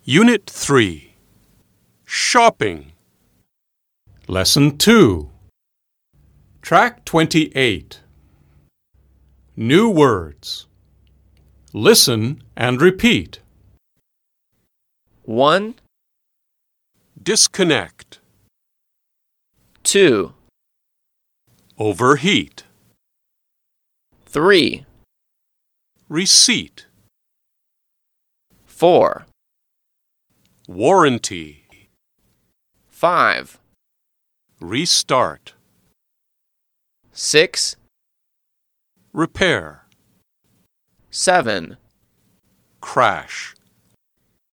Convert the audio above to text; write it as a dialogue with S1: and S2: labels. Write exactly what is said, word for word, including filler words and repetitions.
S1: Unit three. Shopping. Lesson two. Track twenty-eight. New words. Listen and repeat.
S2: one,
S1: Disconnect.
S2: two,
S1: Overheat.
S2: three,
S1: Receipt.
S2: four,
S1: Warranty.
S2: five,
S1: Restart.
S2: six,
S1: Repair.
S2: seven,
S1: Crash.